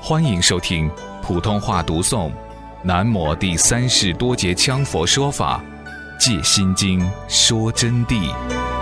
欢迎收听普通话读诵南摩第三世多杰羌佛说法戒心经说真谛。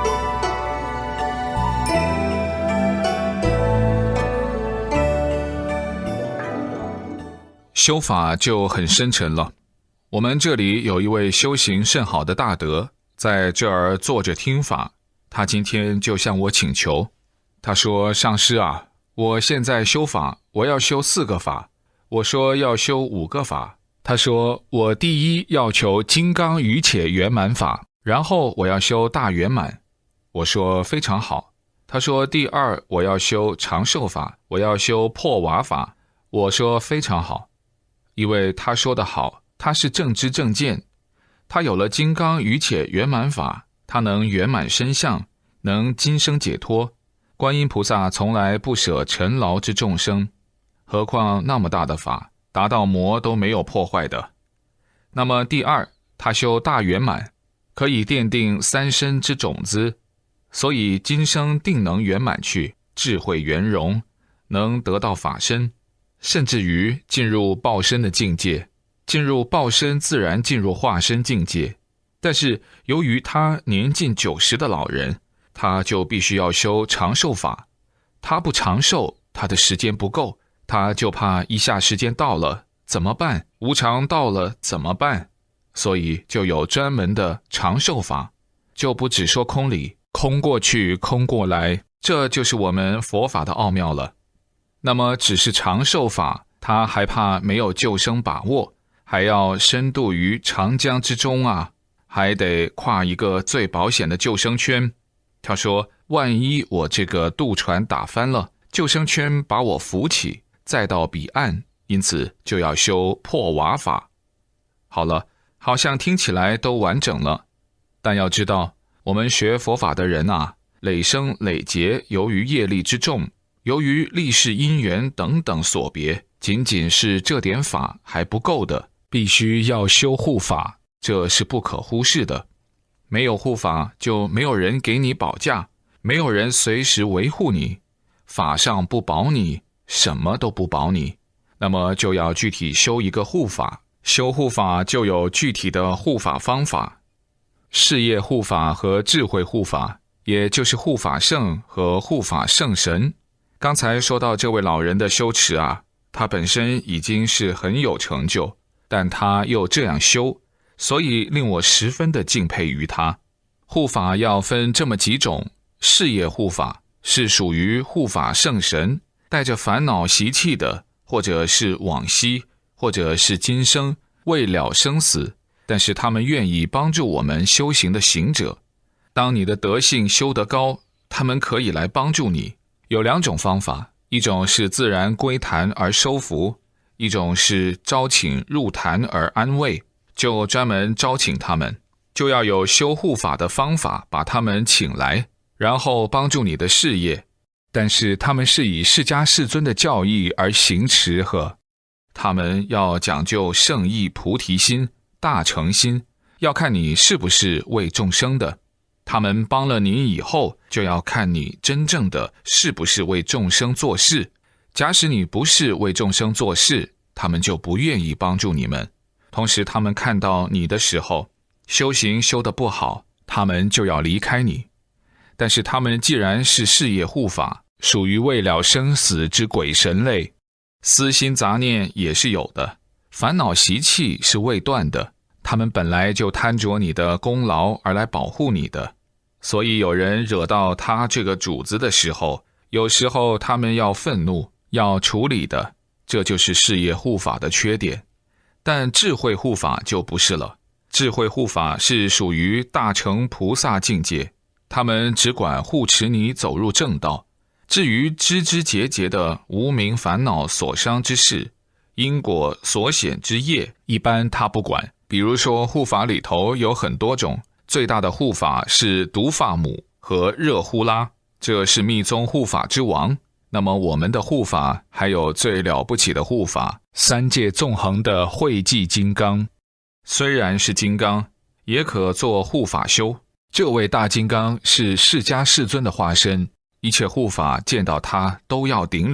修法就很深沉了。我们这里有一位修行甚好的大德，在这儿坐着听法。他今天就向我请求，他说：上师啊，我现在修法，我要修4个法。我说要修5个法。他说我第一要求金刚语且圆满法，然后我要修大圆满。我说非常好。他说第二我要修长寿法，我要修破瓦法。我说非常好。因为他说得好，他是正知正见，他有了金刚语且圆满法，他能圆满身相，能今生解脱。观音菩萨从来不舍尘劳之众生，何况那么大的法，达到魔都没有破坏的。那么第二，他修大圆满，可以奠定3身之种子，所以今生定能圆满去，智慧圆融，能得到法身，甚至于进入报身的境界，进入报身自然进入化身境界。但是由于他年近90的老人，他就必须要修长寿法。他不长寿，他的时间不够，他就怕一下时间到了怎么办？无常到了怎么办？所以就有专门的长寿法，就不只说空理，空过去空过来，这就是我们佛法的奥妙了。那么只是长寿法，他还怕没有救生把握，还要深度于长江之中啊，还得跨一个最保险的救生圈。他说万一我这个渡船打翻了，救生圈把我扶起再到彼岸，因此就要修破瓦法。好了，好像听起来都完整了，但要知道我们学佛法的人啊，累生累劫，由于业力之重，由于历世因缘等等所别，仅仅是这点法还不够的，必须要修护法，这是不可忽视的。没有护法，就没有人给你保驾，没有人随时维护你，法上不保你，什么都不保你，那么就要具体修一个护法。修护法就有具体的护法方法，事业护法和智慧护法，也就是护法圣和护法圣神。刚才说到这位老人的修持啊，他本身已经是很有成就，但他又这样修，所以令我十分的敬佩于他。护法要分这么几种，事业护法是属于护法圣神，带着烦恼习气的，或者是往昔，或者是今生未了生死，但是他们愿意帮助我们修行的行者。当你的德性修得高，他们可以来帮助你。有2种方法，一种是自然归坛而收服，一种是招请入坛而安慰，就专门招请他们，就要有修护法的方法把他们请来，然后帮助你的事业。但是他们是以释迦世尊的教义而行持和，他们要讲究圣意菩提心、大诚心，要看你是不是为众生的。他们帮了你以后，就要看你真正的是不是为众生做事。假使你不是为众生做事，他们就不愿意帮助你们。同时他们看到你的时候，修行修得不好，他们就要离开你。但是他们既然是事业护法，属于未了生死之鬼神类，私心杂念也是有的，烦恼习气是未断的，他们本来就贪着你的功劳而来保护你的。所以有人惹到他这个主子的时候，有时候他们要愤怒，要处理的，这就是事业护法的缺点。但智慧护法就不是了，智慧护法是属于大乘菩萨境界，他们只管护持你走入正道。至于枝枝节节的无明烦恼所伤之事，因果所显之业，一般他不管。比如说护法里头有很多种，最大的护法是毒发母和热呼拉，这是密宗护法之王。那么我们的护法还有最了不起的护法，3界纵横的慧寂金刚。虽然是金刚，也可做护法修。这位大金刚是释迦世尊的化身，一切护法见到他都要顶礼，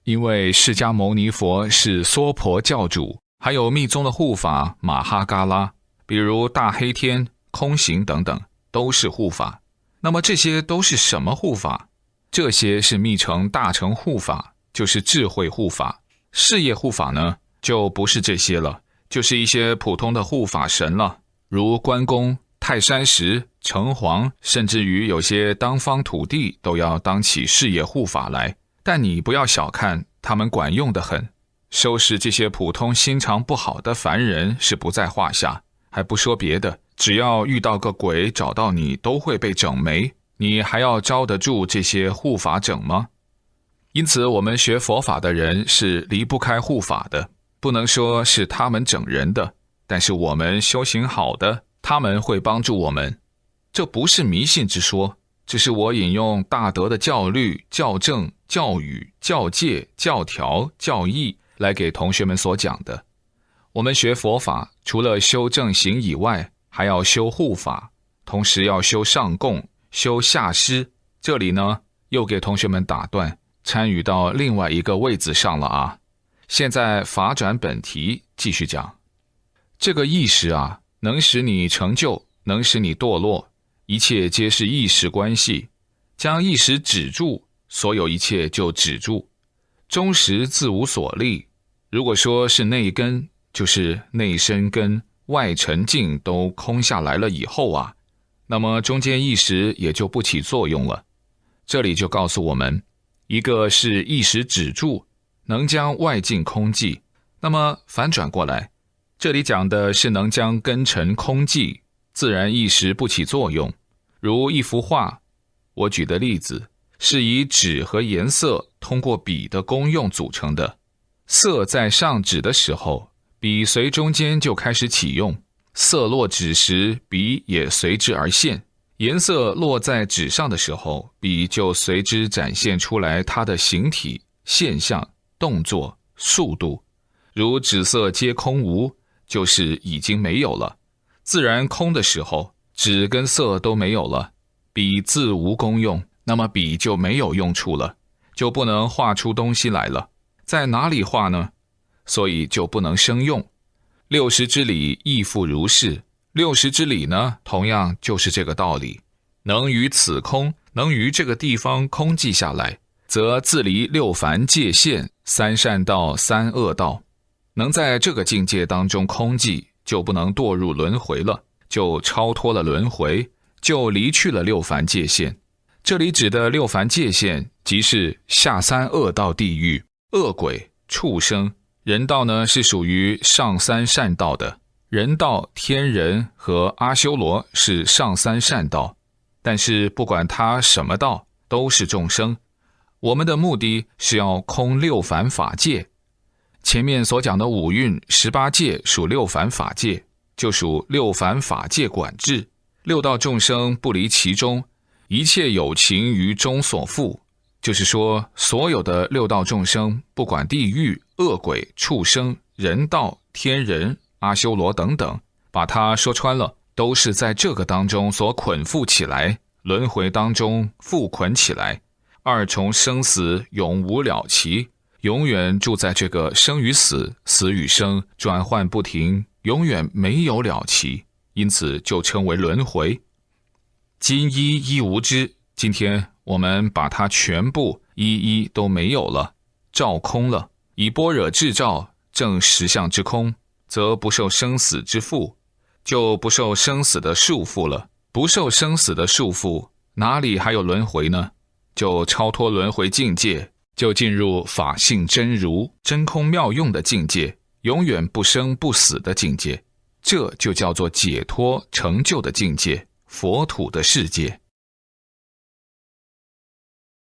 因为释迦牟尼佛是娑婆教主，还有密宗的护法马哈嘎拉，比如大黑天、空行等等，都是护法。那么这些都是什么护法？这些是密乘大乘护法，就是智慧护法。事业护法呢，就不是这些了，就是一些普通的护法神了，如关公、泰山石、城隍，甚至于有些当方土地都要当起事业护法来。但你不要小看，他们管用得很，收拾这些普通心肠不好的凡人是不在话下。还不说别的，只要遇到个鬼找到你，都会被整没，你还要招得住这些护法整吗？因此我们学佛法的人是离不开护法的，不能说是他们整人的，但是我们修行好的，他们会帮助我们。这不是迷信之说，这是我引用大德的教律、教正、教语、教戒、教条、教义来给同学们所讲的。我们学佛法，除了修正行以外，还要修护法，同时要修上供、修下施。这里呢，又给同学们打断，参与到另外一个位子上了啊。现在法转本题，继续讲。这个意识啊，能使你成就，能使你堕落，一切皆是意识关系。将意识止住，所有一切就止住。终时自无所立。如果说是内根，就是内身根、外沉静都空下来了以后啊，那么中间意识也就不起作用了。这里就告诉我们，一个是意识止住，能将外境空寂。那么反转过来，这里讲的是能将根尘空寂，自然意识不起作用。如一幅画，我举的例子是以纸和颜色通过笔的功用组成的。色在上纸的时候，笔随中间就开始起用，色落纸时，笔也随之而现。颜色落在纸上的时候，笔就随之展现出来它的形体、现象、动作、速度。如纸色皆空无，就是已经没有了。自然空的时候，纸跟色都没有了，笔自无功用，那么笔就没有用处了，就不能画出东西来了。在哪里画呢？所以就不能生用。六识之理亦复如是。六识之理呢，同样就是这个道理。能于此空，能于这个地方空寂下来，则自离六凡界限、三善道、三恶道。能在这个境界当中空寂，就不能堕入轮回了，就超脱了轮回，就离去了六凡界限。这里指的六凡界限，即是下三恶道地狱、恶鬼、畜生。人道呢，是属于上三善道的，人道、天人和阿修罗是上三善道。但是不管他什么道，都是众生。我们的目的是要空六凡法界。前面所讲的五蕴18界属六凡法界，就属六凡法界管制。六道众生不离其中，一切有情于中所附。就是说，所有的六道众生，不管地狱、恶鬼、畜生、人道、天人、阿修罗等等，把它说穿了，都是在这个当中所捆缚起来，轮回当中缚捆起来，二重生死永无了期，永远住在这个生与死、死与生转换不停，永远没有了期，因此就称为轮回。今一无之，今天我们把它全部一都没有了，照空了，以般若智照证实相之空，则不受生死之缚，就不受生死的束缚了。不受生死的束缚，哪里还有轮回呢？就超脱轮回境界，就进入法性真如、真空妙用的境界，永远不生不死的境界。这就叫做解脱成就的境界，佛土的世界。